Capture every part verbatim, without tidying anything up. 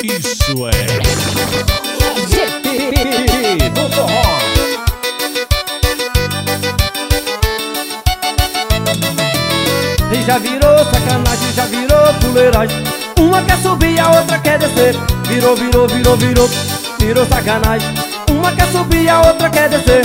Isso é G P do forró. E já virou sacanagem, já virou fuleiragem. Uma quer subir, a outra quer descer. Virou, virou, virou, virou, virou sacanagem. Uma quer subir, a outra quer descer.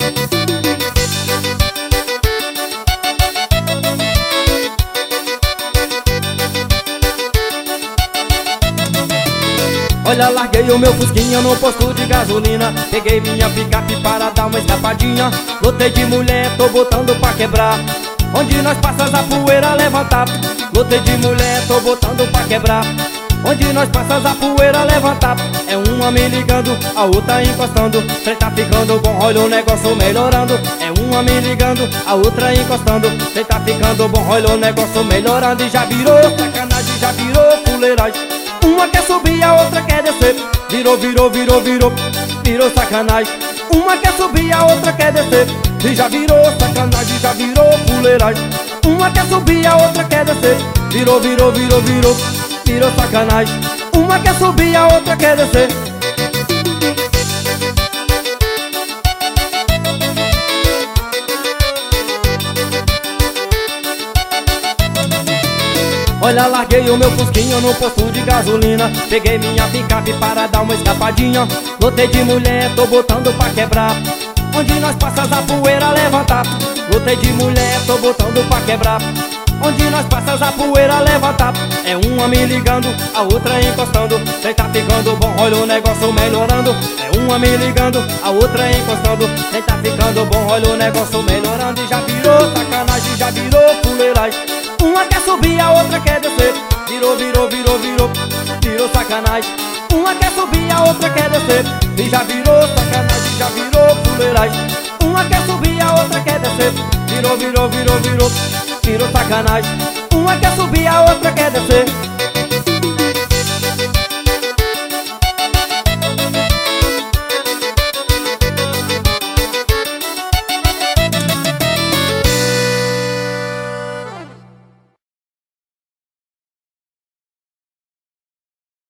Olha, larguei o meu fusquinha no posto de gasolina. Peguei minha picape para dar uma escapadinha. Lotei de mulher, tô botando pra quebrar. Onde nós passas a poeira levantar. Lotei de mulher, tô botando pra quebrar. Onde nós passas a poeira levantar. É uma me ligando, a outra encostando. Cê tá ficando bom, olha o negócio melhorando. É uma me ligando, a outra encostando. Cê tá ficando bom, olha o negócio melhorando. E já virou sacanagem, já virou fuleiragem. Uma quer subir, a outra quer descer. Virou, virou, virou, virou, virou sacanagem. Uma quer subir, a outra quer descer. E já virou sacanagem, já virou fuleiragem. Uma quer subir, a outra quer descer. Virou, virou, virou, virou, virou sacanagem. Uma quer subir, a outra quer descer. Olha, larguei o meu fusquinho no posto de gasolina. Peguei minha picape para dar uma escapadinha. Lotei de mulher, tô botando pra quebrar. Onde nós passas a poeira levantar. Lotei de mulher, tô botando pra quebrar. Onde nós passas a poeira levantar. É uma me ligando, a outra encostando. Cê tá ficando bom, olha o negócio melhorando. É uma me ligando, a outra encostando. Cê tá ficando bom, olha o negócio melhorando. E já virou sacanagem, já virou fuleiragem. Uma quer subir, a outra quer descer. Virou, virou, virou, virou, virou sacanagem. Uma quer subir, a outra quer descer. E já virou sacanagem, já virou fuleiragem. Uma quer subir, a outra quer descer. Virou, virou, virou, virou, virou sacanagem. Uma quer subir, a outra quer descer.